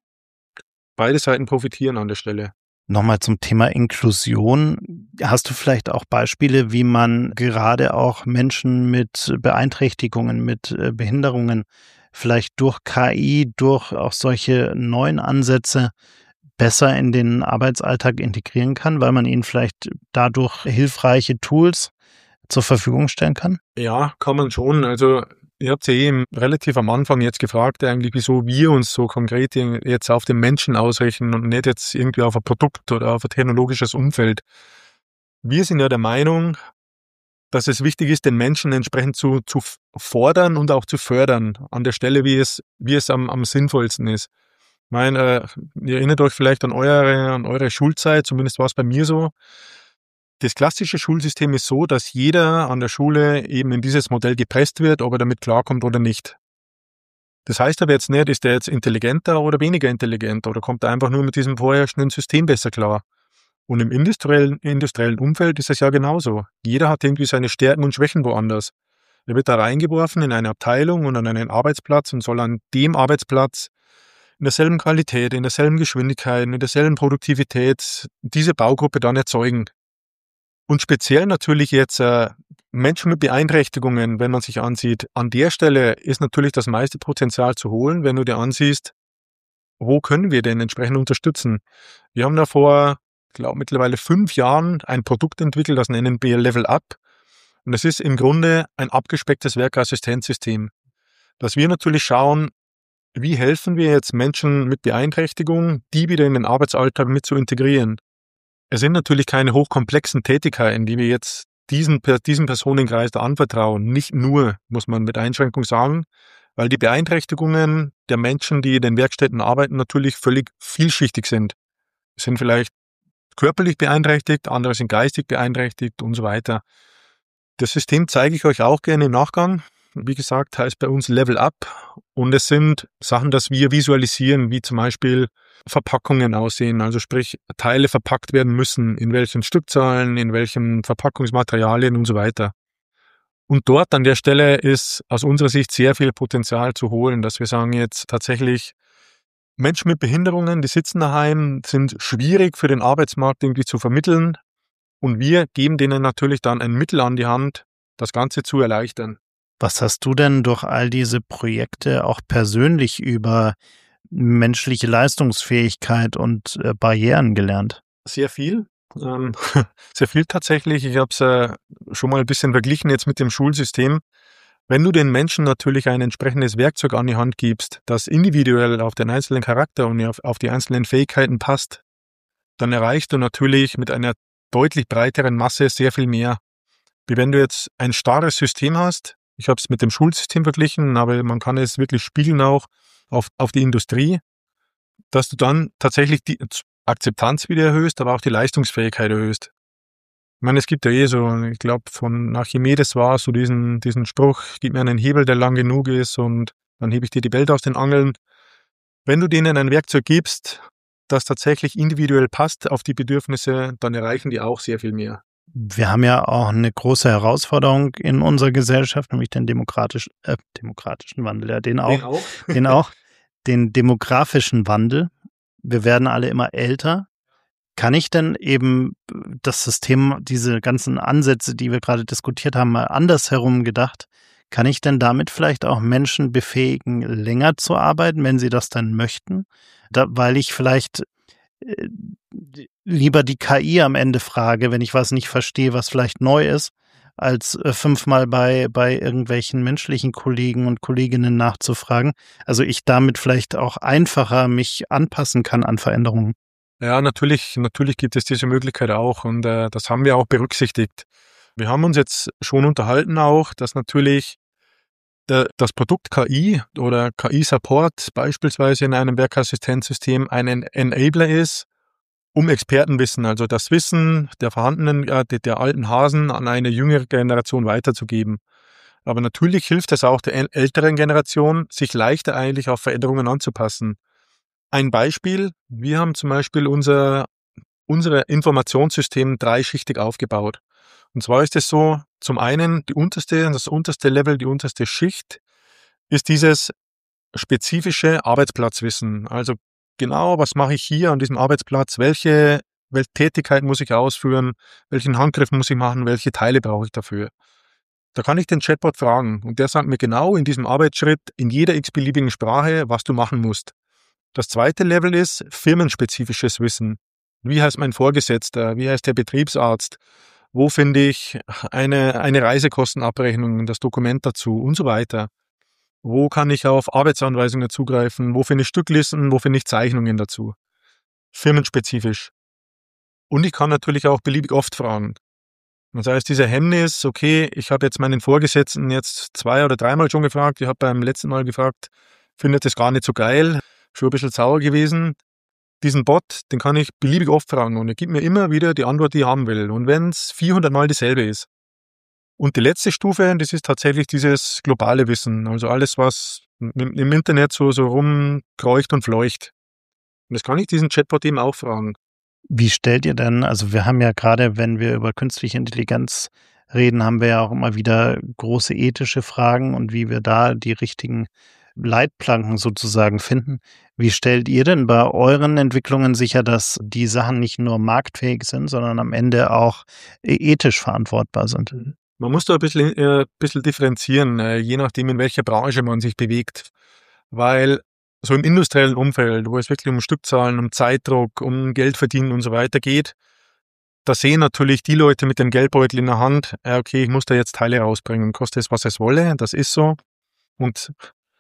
beide Seiten profitieren an der Stelle.
Nochmal zum Thema Inklusion. Hast du vielleicht auch Beispiele, wie man gerade auch Menschen mit Beeinträchtigungen, mit Behinderungen vielleicht durch KI, durch auch solche neuen Ansätze besser in den Arbeitsalltag integrieren kann, weil man ihnen vielleicht dadurch hilfreiche Tools zur Verfügung stellen kann?
Ja, kann man schon. Also ihr habt ja relativ am Anfang jetzt gefragt, eigentlich, wieso wir uns so konkret jetzt auf den Menschen ausrichten und nicht jetzt irgendwie auf ein Produkt oder auf ein technologisches Umfeld. Wir sind ja der Meinung, dass es wichtig ist, den Menschen entsprechend zu fordern und auch zu fördern an der Stelle, wie es am sinnvollsten ist. Ich meine, ihr erinnert euch vielleicht an eure Schulzeit, zumindest war es bei mir so. Das klassische Schulsystem ist so, dass jeder an der Schule eben in dieses Modell gepresst wird, ob er damit klarkommt oder nicht. Das heißt aber jetzt nicht, ist der jetzt intelligenter oder weniger intelligent oder kommt er einfach nur mit diesem vorherrschenden System besser klar. Und im industriellen Umfeld ist es ja genauso. Jeder hat irgendwie seine Stärken und Schwächen woanders. Er wird da reingeworfen in eine Abteilung und an einen Arbeitsplatz und soll an dem Arbeitsplatz in derselben Qualität, in derselben Geschwindigkeit, in derselben Produktivität diese Baugruppe dann erzeugen. Und speziell natürlich jetzt Menschen mit Beeinträchtigungen, wenn man sich ansieht, an der Stelle ist natürlich das meiste Potenzial zu holen, wenn du dir ansiehst, wo können wir denn entsprechend unterstützen. Wir haben da vor, ich glaube mittlerweile 5 Jahren ein Produkt entwickelt, das nennen wir Level Up. Und das ist im Grunde ein abgespecktes Werkassistenzsystem. Dass wir natürlich schauen, wie helfen wir jetzt Menschen mit Beeinträchtigung, die wieder in den Arbeitsalltag mit zu integrieren? Es sind natürlich keine hochkomplexen Tätigkeiten, die wir jetzt diesem Personenkreis da anvertrauen. Nicht nur, muss man mit Einschränkung sagen, weil die Beeinträchtigungen der Menschen, die in den Werkstätten arbeiten, natürlich völlig vielschichtig sind. Es sind vielleicht körperlich beeinträchtigt, andere sind geistig beeinträchtigt und so weiter. Das System zeige ich euch auch gerne im Nachgang. Wie gesagt, heißt bei uns Level Up. Und es sind Sachen, dass wir visualisieren, wie zum Beispiel Verpackungen aussehen. Also sprich, Teile verpackt werden müssen, in welchen Stückzahlen, in welchen Verpackungsmaterialien und so weiter. Und dort an der Stelle ist aus unserer Sicht sehr viel Potenzial zu holen, dass wir sagen jetzt tatsächlich, Menschen mit Behinderungen, die sitzen daheim, sind schwierig für den Arbeitsmarkt irgendwie zu vermitteln. Und wir geben denen natürlich dann ein Mittel an die Hand, das Ganze zu erleichtern.
Was hast du denn durch all diese Projekte auch persönlich über menschliche Leistungsfähigkeit und Barrieren gelernt?
Sehr viel. Sehr viel tatsächlich. Ich habe es schon mal ein bisschen verglichen jetzt mit dem Schulsystem. Wenn du den Menschen natürlich ein entsprechendes Werkzeug an die Hand gibst, das individuell auf den einzelnen Charakter und auf die einzelnen Fähigkeiten passt, dann erreichst du natürlich mit einer deutlich breiteren Masse sehr viel mehr. Wie wenn du jetzt ein starres System hast, ich habe es mit dem Schulsystem verglichen, aber man kann es wirklich spiegeln auch auf die Industrie, dass du dann tatsächlich die Akzeptanz wieder erhöhst, aber auch die Leistungsfähigkeit erhöhst. Ich meine, es gibt ja so, ich glaube, von Archimedes war so diesen Spruch, gib mir einen Hebel, der lang genug ist und dann hebe ich dir die Welt aus den Angeln. Wenn du denen ein Werkzeug gibst, das tatsächlich individuell passt auf die Bedürfnisse, dann erreichen die auch sehr viel mehr.
Wir haben ja auch eine große Herausforderung in unserer Gesellschaft, nämlich den demokratischen Wandel, ja, den demografischen Wandel. Wir werden alle immer älter. Kann ich denn eben das System, diese ganzen Ansätze, die wir gerade diskutiert haben, mal andersherum gedacht, kann ich denn damit vielleicht auch Menschen befähigen, länger zu arbeiten, wenn sie das dann möchten? Weil ich vielleicht lieber die KI am Ende frage, wenn ich was nicht verstehe, was vielleicht neu ist, als 5-mal bei irgendwelchen menschlichen Kollegen und Kolleginnen nachzufragen. Also ich damit vielleicht auch einfacher mich anpassen kann an Veränderungen.
Ja, natürlich gibt es diese Möglichkeit auch und das haben wir auch berücksichtigt. Wir haben uns jetzt schon unterhalten auch, dass natürlich das Produkt KI oder KI-Support beispielsweise in einem Werkassistenzsystem ein Enabler ist, um Expertenwissen, also das Wissen der vorhandenen, der alten Hasen an eine jüngere Generation weiterzugeben. Aber natürlich hilft es auch der älteren Generation, sich leichter eigentlich auf Veränderungen anzupassen. Ein Beispiel, wir haben zum Beispiel unser Informationssystem dreischichtig aufgebaut. Und zwar ist es so, zum einen das unterste Level, die unterste Schicht, ist dieses spezifische Arbeitsplatzwissen. Also genau, was mache ich hier an diesem Arbeitsplatz, welche Tätigkeit muss ich ausführen, welchen Handgriff muss ich machen, welche Teile brauche ich dafür. Da kann ich den Chatbot fragen und der sagt mir genau in diesem Arbeitsschritt in jeder x-beliebigen Sprache, was du machen musst. Das zweite Level ist firmenspezifisches Wissen. Wie heißt mein Vorgesetzter? Wie heißt der Betriebsarzt? Wo finde ich eine Reisekostenabrechnung, das Dokument dazu und so weiter? Wo kann ich auf Arbeitsanweisungen zugreifen? Wo finde ich Stücklisten? Wo finde ich Zeichnungen dazu? Firmenspezifisch. Und ich kann natürlich auch beliebig oft fragen. Das heißt, dieser Hemmnis, okay, ich habe jetzt meinen Vorgesetzten jetzt 2- oder 3-mal schon gefragt, ich habe beim letzten Mal gefragt, findet das gar nicht so geil, schon ein bisschen sauer gewesen. Diesen Bot, den kann ich beliebig oft fragen und er gibt mir immer wieder die Antwort, die ich haben will. Und wenn es 400 Mal dieselbe ist. Und die letzte Stufe, das ist tatsächlich dieses globale Wissen. Also alles, was im Internet so rumkreucht und fleucht. Und das kann ich diesen Chatbot eben auch fragen.
Wie stellt ihr denn, also wir haben ja gerade, wenn wir über künstliche Intelligenz reden, haben wir ja auch immer wieder große ethische Fragen und wie wir da die richtigen Leitplanken sozusagen finden. Wie stellt ihr denn bei euren Entwicklungen sicher, dass die Sachen nicht nur marktfähig sind, sondern am Ende auch ethisch verantwortbar sind?
Man muss da ein bisschen differenzieren, je nachdem, in welcher Branche man sich bewegt. Weil so im industriellen Umfeld, wo es wirklich um Stückzahlen, um Zeitdruck, um Geld verdienen und so weiter geht, da sehen natürlich die Leute mit dem Geldbeutel in der Hand, okay, ich muss da jetzt Teile rausbringen, koste es, was es wolle, das ist so. Und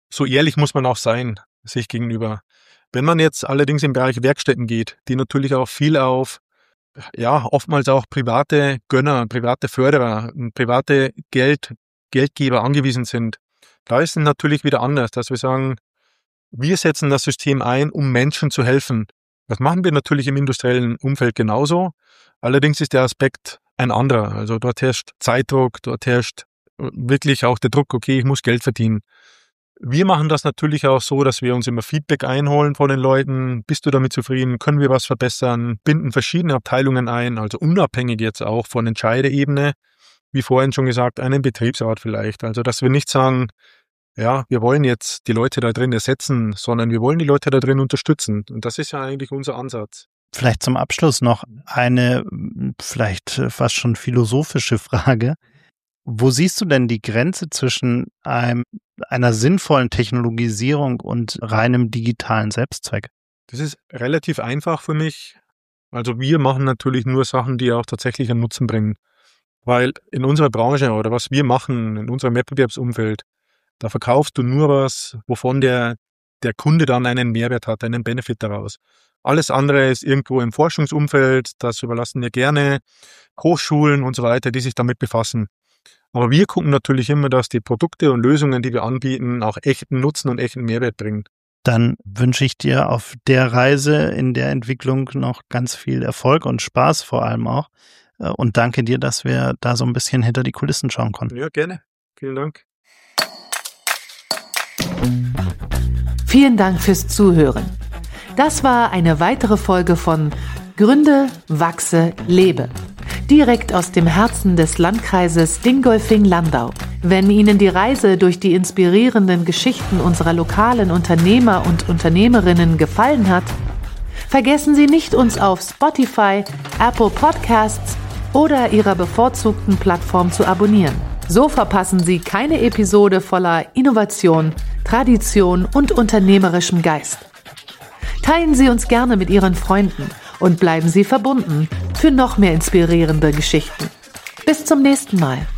so ehrlich muss man auch sein, sich gegenüber. Wenn man jetzt allerdings im Bereich Werkstätten geht, die natürlich auch viel auf, oftmals auch private Gönner, private Förderer, private Geldgeber angewiesen sind, da ist es natürlich wieder anders, dass wir sagen, wir setzen das System ein, um Menschen zu helfen. Das machen wir natürlich im industriellen Umfeld genauso. Allerdings ist der Aspekt ein anderer. Also dort herrscht Zeitdruck, dort herrscht wirklich auch der Druck, okay, ich muss Geld verdienen. Wir machen das natürlich auch so, dass wir uns immer Feedback einholen von den Leuten. Bist du damit zufrieden? Können wir was verbessern? Binden verschiedene Abteilungen ein, also unabhängig jetzt auch von Entscheiderebene. Wie vorhin schon gesagt, einen Betriebsrat vielleicht. Also dass wir nicht sagen, ja, wir wollen jetzt die Leute da drin ersetzen, sondern wir wollen die Leute da drin unterstützen. Und das ist ja eigentlich unser Ansatz.
Vielleicht zum Abschluss noch eine vielleicht fast schon philosophische Frage. Wo siehst du denn die Grenze zwischen einer sinnvollen Technologisierung und reinem digitalen Selbstzweck?
Das ist relativ einfach für mich. Also wir machen natürlich nur Sachen, die auch tatsächlich einen Nutzen bringen. Weil in unserer Branche oder was wir machen, in unserem Wettbewerbsumfeld, da verkaufst du nur was, wovon der Kunde dann einen Mehrwert hat, einen Benefit daraus. Alles andere ist irgendwo im Forschungsumfeld, das überlassen wir gerne Hochschulen und so weiter, die sich damit befassen. Aber wir gucken natürlich immer, dass die Produkte und Lösungen, die wir anbieten, auch echten Nutzen und echten Mehrwert bringen.
Dann wünsche ich dir auf der Reise in der Entwicklung noch ganz viel Erfolg und Spaß vor allem auch. Und danke dir, dass wir da so ein bisschen hinter die Kulissen schauen konnten.
Ja, gerne. Vielen Dank.
Vielen Dank fürs Zuhören. Das war eine weitere Folge von Gründe, Wachse, Lebe. Direkt aus dem Herzen des Landkreises Dingolfing-Landau. Wenn Ihnen die Reise durch die inspirierenden Geschichten unserer lokalen Unternehmer und Unternehmerinnen gefallen hat, vergessen Sie nicht, uns auf Spotify, Apple Podcasts oder Ihrer bevorzugten Plattform zu abonnieren. So verpassen Sie keine Episode voller Innovation, Tradition und unternehmerischem Geist. Teilen Sie uns gerne mit Ihren Freunden und bleiben Sie verbunden für noch mehr inspirierende Geschichten. Bis zum nächsten Mal.